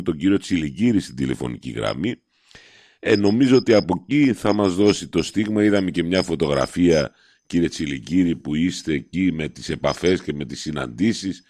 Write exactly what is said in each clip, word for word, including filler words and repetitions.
τον κύριο Τσιλιγκύρη στην τηλεφωνική γραμμή. Ε, νομίζω ότι από εκεί θα μας δώσει το στίγμα. Είδαμε και μια φωτογραφία, κύριε Τσιλιγκύρη, που είστε εκεί με τις επαφές και με τις συναντήσεις.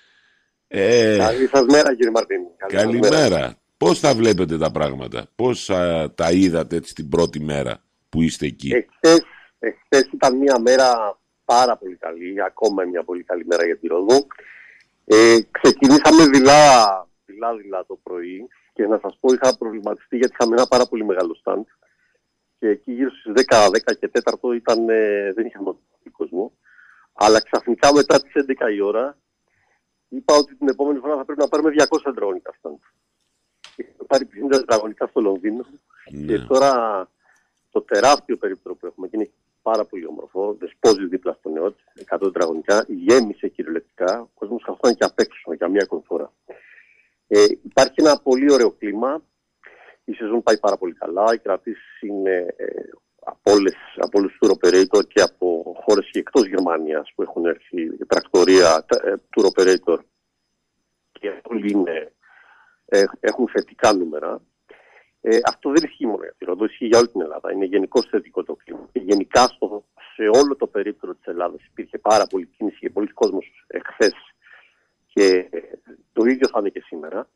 Ε, Καλή σας μέρα, κύριε Μαρτίνη. Καλημέρα. Πώς θα βλέπετε τα πράγματα, πώς α, τα είδατε έτσι την πρώτη μέρα που είστε εκεί? Εχθές, εχθές ήταν μια μέρα πάρα πολύ καλή, ακόμα μια πολύ καλή μέρα για τη Ρόδο. Ε, ξεκινήσαμε δειλά, δειλά, δειλά το πρωί και να σας πω, είχα προβληματιστεί γιατί είχαμε ένα πάρα πολύ μεγάλο στάντ και εκεί γύρω στις δέκα, δέκα και τέσσερα ήταν, ε, δεν είχαμε κόσμο, αλλά ξαφνικά μετά τις έντεκα η ώρα είπα ότι την επόμενη φορά θα πρέπει να πάρουμε διακόσια τετραγωνικά στάντ. Είχαμε πάρει πενήντα τετραγωνικά στο Λονδίνο, ναι. Και τώρα το τεράστιο περίπτερο που έχουμε και είναι πάρα πολύ όμορφο, δεσπόζει δίπλα στο νεότ, εκατό τετραγωνικά, γέμισε κυριολεκτικά, ο κόσμος καθόταν και απ' έξω για μία ακόμη φορά. Ε, υπάρχει ένα πολύ ωραίο κλίμα, η σεζόν πάει πάρα πολύ καλά, οι κρατήσεις είναι ε, από, όλες, από όλους τους tour operator και από χώρες και εκτός Γερμανίας που έχουν έρθει τρακτορία, ε, tour operator και όλοι είναι, ε, έχουν θετικά νούμερα. Ε, αυτό δεν ισχύει μόνο για τη Ρόδο, ισχύει για όλη την Ελλάδα. Είναι γενικώς θετικό το κλίμα. Και γενικά στο, σε όλο το περίπτερο της Ελλάδας υπήρχε πάρα πολύ κίνηση και πολλοί κόσμος εχθές. Και ε, το ίδιο θα είναι και σήμερα.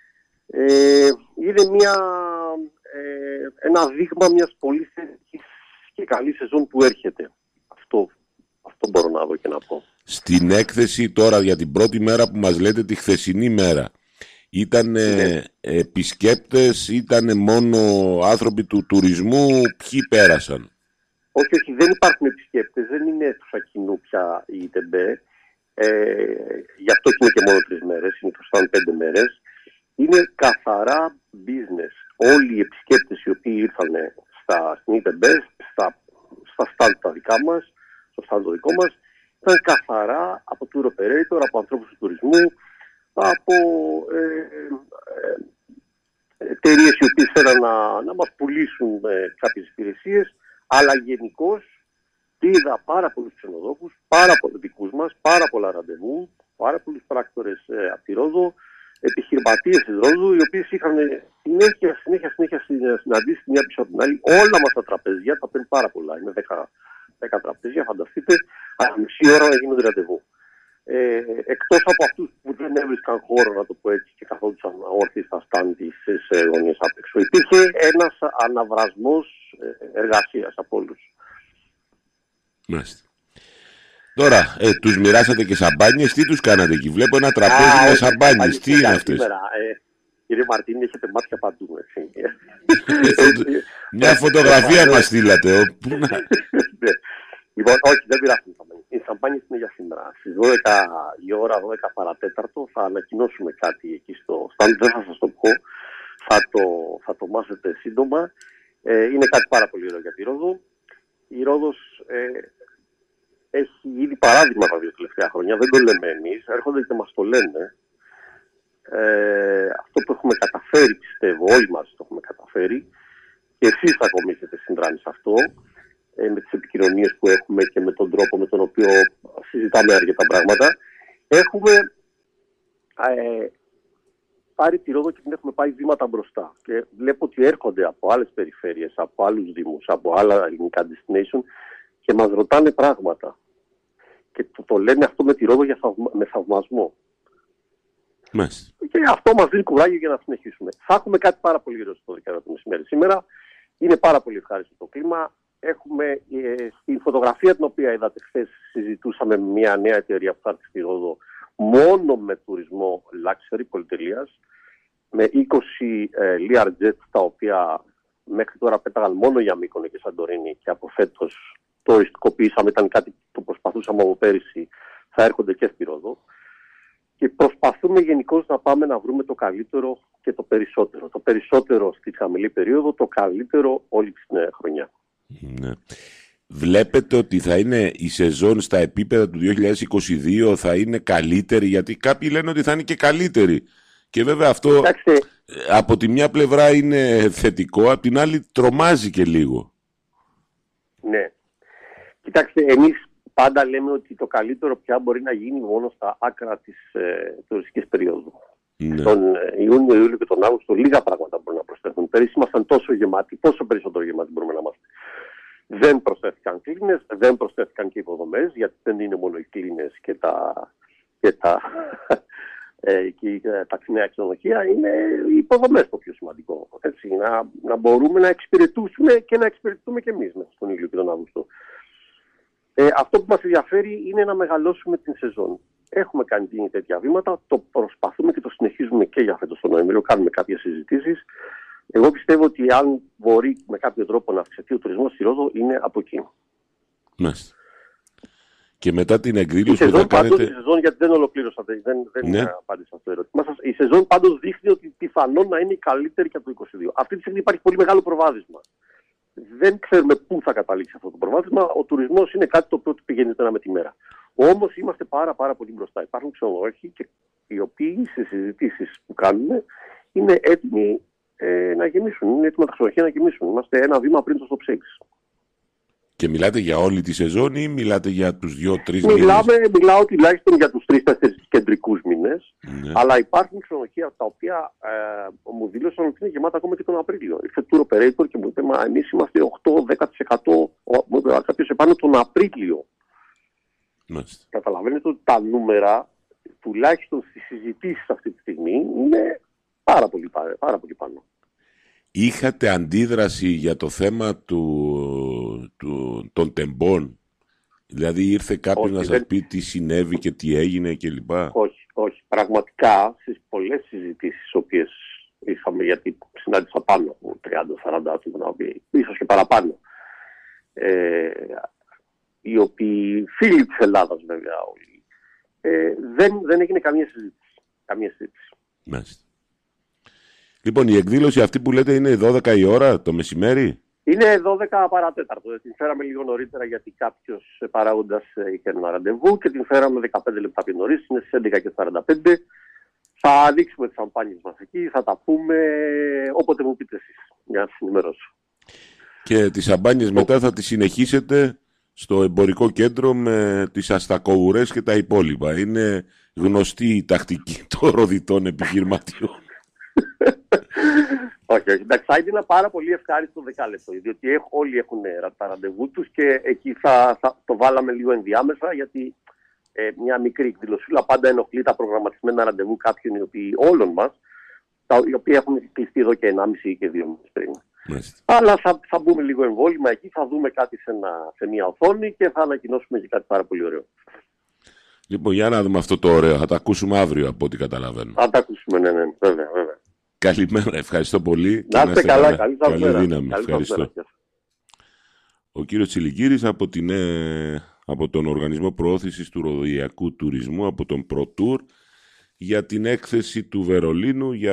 Ε, είναι μια, ε, ένα δείγμα μιας πολύ θετικής και καλής σεζόν που έρχεται. Αυτό, αυτό μπορώ να δω και να πω. Στην έκθεση τώρα για την πρώτη μέρα που μας λέτε, τη χθεσινή μέρα, ήταν ναι. επισκέπτες, ήταν μόνο άνθρωποι του τουρισμού, ποιοι πέρασαν? Όχι, όχι, δεν υπάρχουν επισκέπτες, δεν είναι αίθουσα κοινού πια η ΤΕΜΠΕ, ε, γι' αυτό και είναι και μόνο τρεις μέρες, είναι το stand πέντε μέρες. Είναι καθαρά business. Όλοι οι επισκέπτες οι οποίοι ήρθαν στα, στην ΙΤΕΜΠΕ, στα, στα stand τα δικά μας, στο stand το δικό μας, ήταν καθαρά από tour operator, από ανθρώπους του τουρισμού, από ε, ε, εταιρείες οι οποίες θέλαν να, να μας πουλήσουν ε, κάποιες υπηρεσίες, αλλά γενικώς είδα πάρα πολλούς ξενοδόχους, πάρα πολλούς δικούς μας, πάρα πολλά ραντεβού, πάρα πολλούς πράκτορες ε, από τη Ρόδο, επιχειρηματίες της Ρόδου, οι οποίες είχαν συνέχεια, συνέχεια, συνέχεια συναντήσεις μια πίσω από την άλλη. Όλα μας τα τραπέζια, τα παίρνουν πάρα πολλά, είναι δέκα τραπέζια, φανταστείτε, αλλά μισή ώρα να γίνονται ραντεβού. Ε, εκτός από αυτούς που δεν έβρισκαν χώρο, να το πω έτσι, και καθόντουσαν όρθιοι στα στάντη στις γωνίες απ' έξω, υπήρχε ένας αναβρασμός εργασίας από όλους. Μάλιστα. Τώρα, ε, τους μοιράσατε και σαμπάνιες, τι τους κάνατε εκεί? Βλέπω ένα τραπέζι Α, με σαμπάνιες, τι είναι αυτές? Ε, κύριε Μαρτίνη, έχετε μάτια παντού, έτσι. Μια φωτογραφία μας στείλατε. Λοιπόν, όχι, δεν πειράζουν. Οι σαμπάνιες είναι για σήμερα. Στις δώδεκα η ώρα, δώδεκα παρατέταρτο, θα ανακοινώσουμε κάτι εκεί στο stand. Δεν θα σας το πω. Θα το, θα το μάθετε σύντομα. Ε, είναι κάτι πάρα πολύ ωραίο για τη Ρόδο. Η Ρόδος ε, έχει ήδη παράδειγμα τα δύο τελευταία χρόνια. Δεν το λέμε εμείς. Έρχονται και μας το λένε. Ε, αυτό που έχουμε καταφέρει, πιστεύω, όλοι μας το έχουμε καταφέρει. Και εσείς θα ακόμη έχετε συνδράμει σε αυτό. Με τις επικοινωνίες που έχουμε και με τον τρόπο με τον οποίο συζητάμε αρκετά πράγματα, έχουμε ε, πάρει τη Ρόδο και την έχουμε πάει βήματα μπροστά. Και βλέπω ότι έρχονται από άλλες περιφέρειες, από άλλους δήμους, από άλλα ελληνικά destination και μας ρωτάνε πράγματα. Και το, το λένε αυτό με τη Ρόδο για θαυμα, με θαυμασμό. Μάλιστα. Και αυτό μας δίνει κουράγιο για να συνεχίσουμε. Θα έχουμε κάτι πάρα πολύ ωραίο στο δεκαετία το μεσημέρι σήμερα. Είναι πάρα πολύ ευχάριστο το κλίμα. Έχουμε ε, στην φωτογραφία την οποία είδατε χθες, συζητούσαμε με μια νέα εταιρεία που θα έρθει στη Ρόδο μόνο με τουρισμό luxury πολυτελείας, με είκοσι ε, Learjet, τα οποία μέχρι τώρα πέταγαν μόνο για Μύκονο και Σαντορίνη και από φέτος το οριστικοποιήσαμε, ήταν κάτι που προσπαθούσαμε από πέρυσι, θα έρχονται και στη Ρόδο. Και προσπαθούμε γενικώς να πάμε να βρούμε το καλύτερο και το περισσότερο. Το περισσότερο στη χαμηλή περίοδο, το καλύτερο όλη την χρονιά. Ναι. Βλέπετε ότι θα είναι η σεζόν στα επίπεδα του δύο χιλιάδες είκοσι δύο, θα είναι καλύτερη? Γιατί κάποιοι λένε ότι θα είναι και καλύτερη. Και βέβαια αυτό Κοιτάξτε, από τη μια πλευρά είναι θετικό, από την άλλη τρομάζει και λίγο. Ναι. Κοιτάξτε, εμείς πάντα λέμε ότι το καλύτερο πια μπορεί να γίνει μόνο στα άκρα της ε, τουριστικής περίοδου. Ναι. Τον Ιούνιο, Ιούλιο και τον Αύγουστο λίγα πράγματα μπορούν να προσθέσουν. Πέρυσι ήμασταν τόσο γεμάτοι, πόσο περισσότερο γεμάτοι μπορούμε να είμαστε. Δεν προσθέθηκαν κλίνες, δεν προσθέθηκαν και υποδομές, γιατί δεν είναι μόνο οι κλίνες και τα, και τα, ε, και τα νέα ξενοδοχεία, είναι οι υποδομές το πιο σημαντικό. Έτσι, να, να μπορούμε να εξυπηρετούμε και να εξυπηρετούμε και εμείς μέσα στον Ιούλιο και τον Αύγουστο. Ε, αυτό που μας ενδιαφέρει είναι να μεγαλώσουμε την σεζόν. Έχουμε κάνει τέτοια βήματα, το προσπαθούμε και το συνεχίζουμε και για φέτος τον Νοέμβριο, κάνουμε κάποιες συζητήσεις. Εγώ πιστεύω ότι αν μπορεί με κάποιο τρόπο να αυξηθεί ο τουρισμός στη Ρόδο, είναι από εκεί. Μάλιστα. Και μετά την εκδήλωση που θα κάνετε... Πάντως, η σεζόν, γιατί δεν ολοκλήρωσα, δεν, δεν ναι. απάντησα στο ερώτημά σας. Η σεζόν πάντως δείχνει ότι πιθανόν να είναι η καλύτερη και από το είκοσι δύο. Αυτή τη στιγμή υπάρχει πολύ μεγάλο προβάδισμα. Δεν ξέρουμε πού θα καταλήξει αυτό το προβάδισμα. Ο τουρισμός είναι κάτι το οποίο πηγαίνει ένα με τη μέρα. Όμως είμαστε πάρα, πάρα πολύ μπροστά. Υπάρχουν ξενοδόχοι και οι οποίοι σε συζητήσεις που κάνουμε είναι έτοιμοι ε, να γεμίσουν. Είναι έτοιμα τα ξενοδοχεία να γεμίσουν. Είμαστε ένα βήμα πριν το stop sales. Και μιλάτε για όλη τη σεζόν ή μιλάτε για τους δύο-τρεις μήνες? Μιλάμε, μιλάω τουλάχιστον για τους τρεις-τέσσερις κεντρικούς μήνες. Ναι. Αλλά υπάρχουν ξενοδοχεία τα οποία ε, μου δήλωσαν ότι είναι γεμάτα ακόμα και τον Απρίλιο. Ήρθε tour operator και μου είπε, μα εμείς είμαστε οκτώ με δέκα τοις εκατό. Μου είπε κάποιος επάνω τον Απρίλιο. Μάλιστα. Καταλαβαίνετε ότι τα νούμερα, τουλάχιστον στις συζητήσεις αυτή τη στιγμή, είναι πάρα πολύ, πάρα πολύ πάνω. Είχατε αντίδραση για το θέμα του, του, των τεμπών? Δηλαδή ήρθε κάποιος όχι, να σας δεν... πει τι συνέβη και τι έγινε κλπ? Όχι, όχι. Πραγματικά στις πολλές συζητήσεις τις οποίες είχαμε, γιατί συνάντησα πάνω από τριάντα σαράντα άτομα, ίσως και παραπάνω, ε, οι οποίοι φίλοι της Ελλάδας βέβαια όλοι, ε, δεν, δεν έγινε καμία συζήτηση. Καμία συζήτηση. Μάλιστα. Λοιπόν, η εκδήλωση αυτή που λέτε είναι δώδεκα η ώρα το μεσημέρι? Είναι δώδεκα παρατέταρτο. Την φέραμε λίγο νωρίτερα γιατί κάποιος παράγοντας είχε ένα ραντεβού και την φέραμε δεκαπέντε λεπτά πιο νωρίς. Είναι στις έντεκα και σαράντα πέντε. Θα ανοίξουμε τις σαμπάνιες μας εκεί, θα τα πούμε όποτε μου πείτε εσείς, για να σας ενημερώσω. Και τις σαμπάνιες μετά θα τις συνεχίσετε στο εμπορικό κέντρο με τις αστακοουρές και τα υπόλοιπα. Είναι γνωστή η τακτική των ροδιτών επιχειρηματιών. Όχι, όχι. Εντάξει, θα είναι πάρα πολύ ευχάριστο δεκάλεπτο, διότι όλοι έχουν τα ραντεβού τους και εκεί θα, θα το βάλαμε λίγο ενδιάμεσα, γιατί ε, μια μικρή εκδηλωσούλα πάντα ενοχλεί τα προγραμματισμένα ραντεβού κάποιων οι οποίοι, όλων μας, τα, οι οποίοι έχουν κλειστεί εδώ και ενάμιση ή και δύο μήνες πριν. Μάλιστα. Αλλά θα, θα μπούμε λίγο εμβόλυμα εκεί, θα δούμε κάτι σε, ένα, σε μια οθόνη και θα ανακοινώσουμε και κάτι πάρα πολύ ωραίο. Λοιπόν, για να δούμε αυτό το ωραίο. Θα τα ακούσουμε αύριο από ό,τι καταλαβαίνω. Θα τα ακούσουμε, ναι, ναι, βέβαια, βέβαια. Καλημέρα, ευχαριστώ πολύ. Να είστε καλά, καλή, καλή δύναμη. Καλή ευχαριστώ. Ο κύριος Τσιλικύρης από, την, ε, από τον Οργανισμό Προώθησης του Ροδοιακού Τουρισμού, από τον ProTour, για την έκθεση του Βερολίνου για